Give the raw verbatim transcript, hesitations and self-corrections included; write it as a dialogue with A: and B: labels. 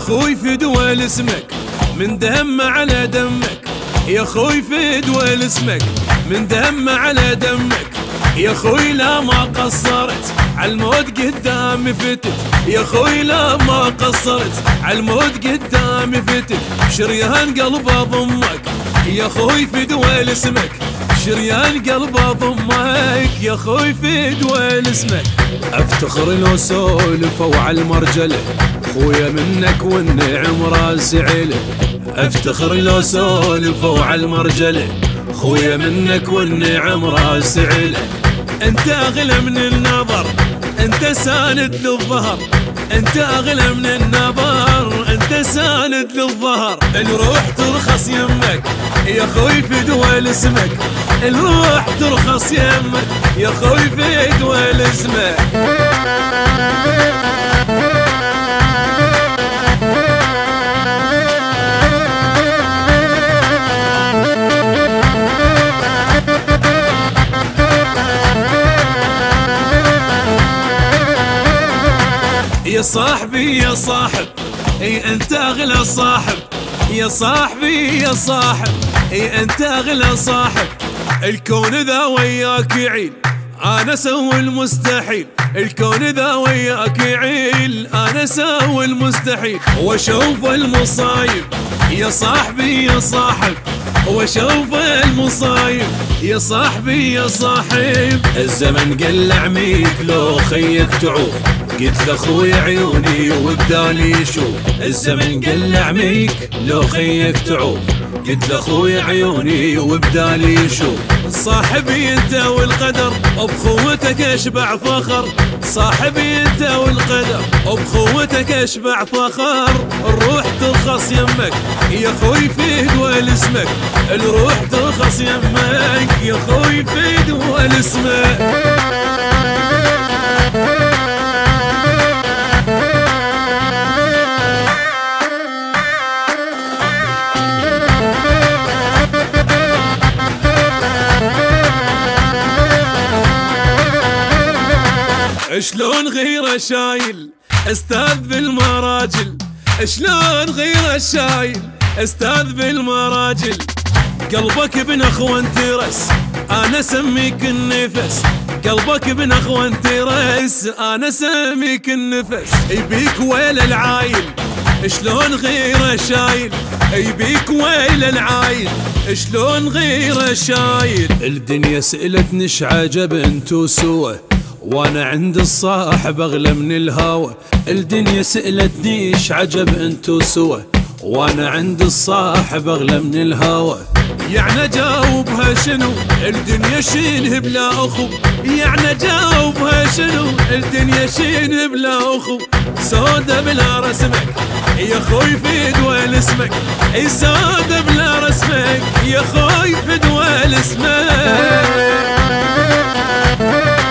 A: اخوي فدوى لاسمك من دم على دمك، يا اخوي فدوى لاسمك من دم على دمك، يا اخوي لا ما قصرت عالموت قدامي فتت، يا اخوي لا ما قصرت عالموت قدامي فتت، شريان قلب اضمك يا اخوي فدوى لاسمك، شريان قلب اضمك يا اخوي فدوى لاسمك. افتخر لو سولفوا عالمرجله خويا منك والنعم راسي عيله، افتخر لو سولفوا عالمرجله خويا منك والنعم راسي عيله، انت اغلى من النظر انت ساند للظهر، انت اغلى من النظر انت ساند للظهر، الروح ترخص يمك يا خوي فدوى لاسمك، الروح ترخص يمك يا خوي فدوى لاسمك. يا صاحبي يا صاحب اي انت اغلى صاحب، يا صاحبي يا صاحب اي انت اغلى صاحب، الكون ذا وياك يعيل انا سوي المستحيل، الكون ذا وياك يعيل انا سوي المستحيل، واشوف المصايب يا صاحبي يا صاحب، واشوف المصايب يا صاحبي يا صاحب، الزمن قلع ميك لو خيك تعوف، قلت لاخوي عيوني وبدالي يشوف، الزمن قلع ميك لو خيك تعوف، قلت لاخوي عيوني وبدالي يشوف، صاحبي انت والقدر وبخوتك اشبع فخر، صاحبي انت والقدر وبخوتك اشبع فخر، الروح ترخص يمك يا خوي فدوى لاسمك، الروح ترخص يمك يا خوي فدوى لاسمك. شلون غيره شايل استاذ بالمراجل، شلون غيره شايل استاذ بالمراجل، قلبك ابن اخوان ترس انا سميك النفس، قلبك ابن اخوان ترس انا سميك النفس، يبيك ويل العايل شلون غيره شايل، يبيك ويل العايل شلون غيره شايل، الدنيا سألتني ايش عجب انتو سوا وانا عند الصاحب اغلى من الهوى، الدنيا سألتني ايش عجب انتو سوا وانا عند الصاحب اغلى من الهوى، يعني اجاوبها شنو الدنيا شينه بلا اخو، يعني اجاوبها شنو الدنيا شينه بلا اخو، سودة بلا رسمك يا خوي فدوى لاسمك، اي سودة بلا رسمك يا خوي فدوى لاسمك.